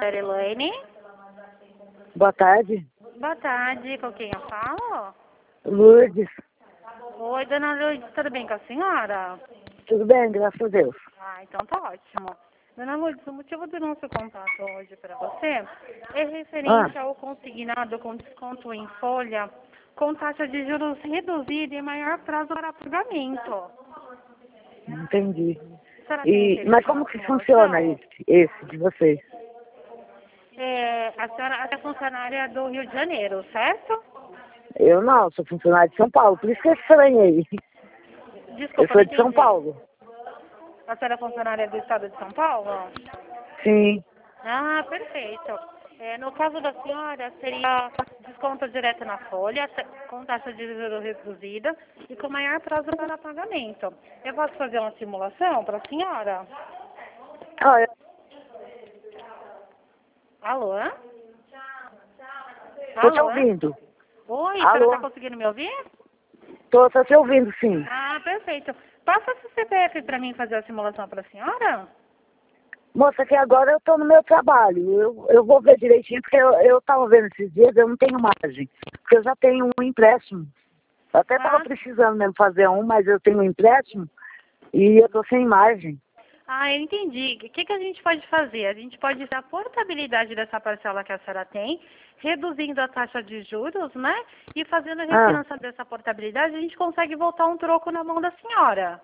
senhora Elaine. Boa tarde. Boa tarde, com quem eu falo? Lourdes. Oi, dona Lourdes, tudo bem com a senhora? Tudo bem, graças a Deus. Ah, então tá ótimo. Dona Lourdes, o motivo do nosso contato hoje para você é referente ao consignado com desconto em folha, com taxa de juros reduzida e maior prazo para pagamento. Entendi. A senhora tem interesse Mas como na que simulação? funciona esse de vocês? A senhora é funcionária do Rio de Janeiro, certo? Eu não, sou funcionário de São Paulo, por isso que eu estranhei. Desculpa, Eu sou não de São entendi. Paulo. A senhora é funcionária do estado de São Paulo? Sim. Ah, perfeito. No caso da senhora, seria desconto direto na folha, com taxa de juros reduzida e com maior prazo para pagamento. Eu posso fazer uma simulação para a senhora? Olha, Alô? tô te Alô? ouvindo. Oi, a senhora Alô? está conseguindo me ouvir? Tô te ouvindo, sim. Ah, perfeito. Passa esse CPF para mim fazer a simulação para a senhora? Moça, que agora eu tô no meu trabalho. Eu vou ver direitinho, porque eu tava vendo esses dias, eu não tenho margem. Porque eu já tenho um empréstimo. Eu até tava Ah, precisando mesmo fazer um, mas eu tenho um empréstimo e eu tô sem margem. eu entendi. O que a gente pode fazer? A gente pode usar a portabilidade dessa parcela que a senhora tem, reduzindo a taxa de juros, né? E fazendo a refinanciamento dessa portabilidade, a gente consegue voltar um troco na mão da senhora.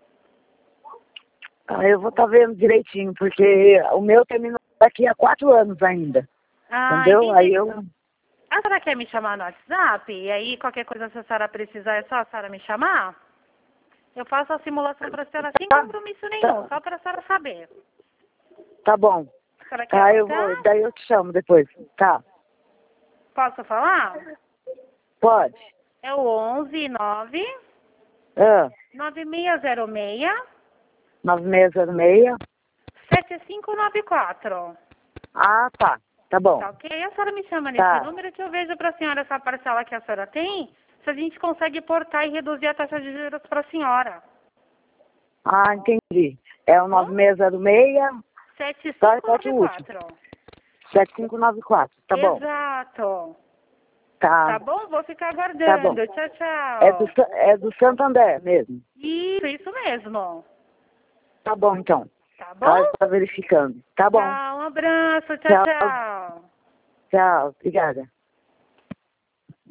Eu vou estar vendo direitinho, porque o meu termina daqui a 4 anos ainda. Ah, Entendeu? entendi. Aí eu. A senhora quer me chamar no WhatsApp? E aí, qualquer coisa, se a senhora precisar, é só a senhora me chamar? Eu faço a simulação para a senhora sem Tá, compromisso nenhum, tá, só para a senhora saber. tá bom. A senhora quer Tá, eu vou. anotar? Daí eu te chamo depois. Tá. Posso falar? Pode. É o 11 9 Ah, 9606 9606. 7594. Ah, tá. Tá bom. Tá ok? A senhora me chama nesse Tá. número que eu vejo para a senhora essa parcela que a senhora tem, se a gente consegue portar e reduzir a taxa de juros para a senhora. Ah, entendi. É o Bom? 9606. Pode o último. 7594. 7594. Tá bom. Exato. Tá. Tá bom? Vou ficar Tá bom. aguardando. Tchau, É tchau. é do Santander mesmo. Isso mesmo. Tá bom, então. Tá bom? Tá verificando. Tá bom. Tá, um abraço. Tchau, Tchau. tchau. Tchau. Obrigada.